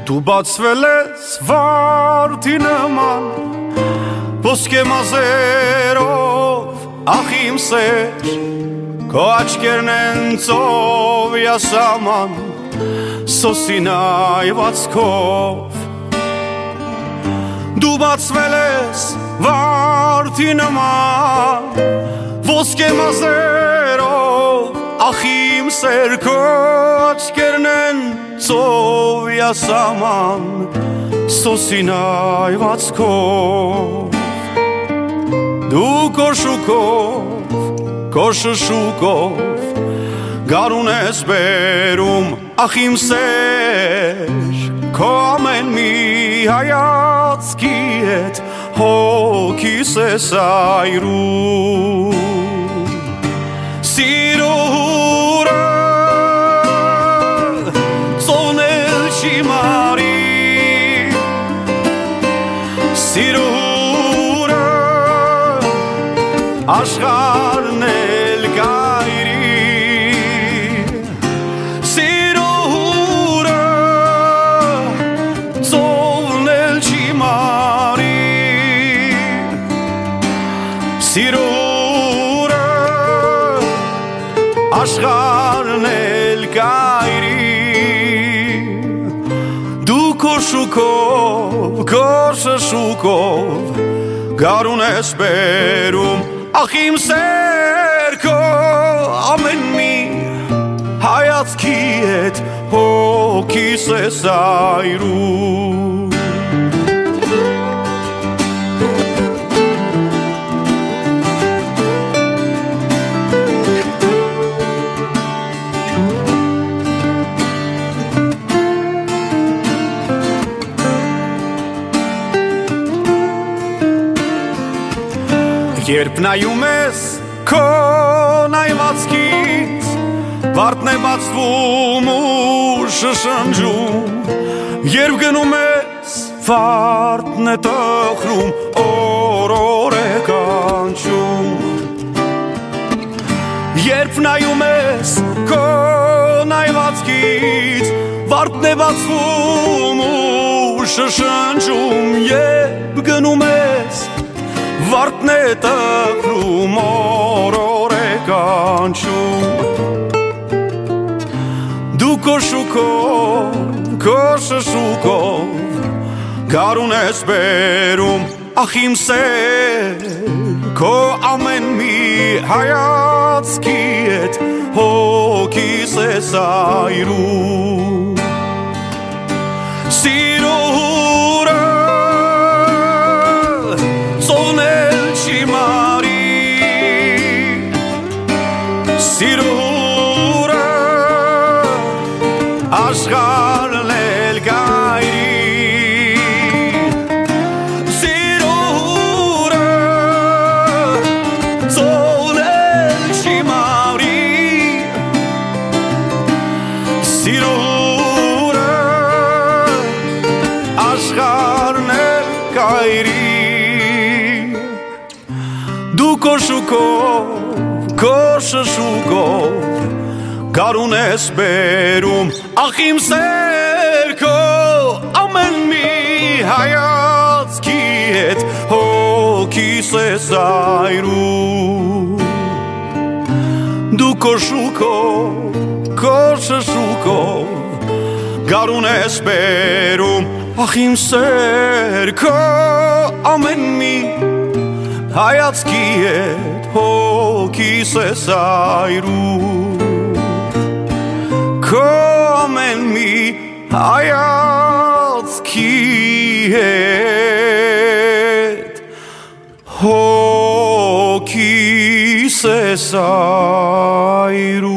Դու բացվել ես վարդի նման ոսկե մազերով ախ իմ սեր քո աչքերն են ծով յասաման սոսինայվածքով Դու բացվել ես վարդի նման ոսկե մազերով ախ իմ սեր քո աչքերն են ծով յասաման սոսինայվածքով Դու քո շուկով գարուն ես բերում ախ իմ սեր քո ամեն մի հայացքի հետ հոգիս ես այրում Սիրո հուրը ծոնել չի մարի Սիրո հուրը աշխարհն էլ գայրի Սիրո հուրը ծոնել չի մարի Սիրո հուրը աշխարհն էլ գայրի Դու քո շուկով գարուն ես բերում Ախ իմ սեր քո ամեն մի հայացքի հետ հոգիս ես այրում Երբ նայում ես քո նայվածքից վարդն է բացվում ու շշնջում Երբ գնում ես վարդն է տխրում օր է կանչում Երբ նայում ես քո նայվածքից վարդն է բացվում ու շշնջում Երբ գնում ես Վարդն է տխրում օր է կանչում Դու քո շուկով գարուն ես բերում Ախ իմ սեր քո ամեն մի հայացքի հետ հոգիս ես այրում Սիրո հուրը ծոնել չի մարի Սիրո հուրը աշխարհն էլ գայրի Սիրո հուրը ծոնել չի մարի Սիրո հուրը աշխարհն էլ գայրի Դու քո շուկով գարուն ես բերում Ախ իմ սեր քո ամեն մի հայացքի հետ հոգիս ես այրում Դու քո շուկով գարուն ես բերում Ախ իմ սեր քո ամեն մի հայացքի հետ հոգիս ես այրում Քո ամեն մի հայացքի հետ հոգիս ես այրում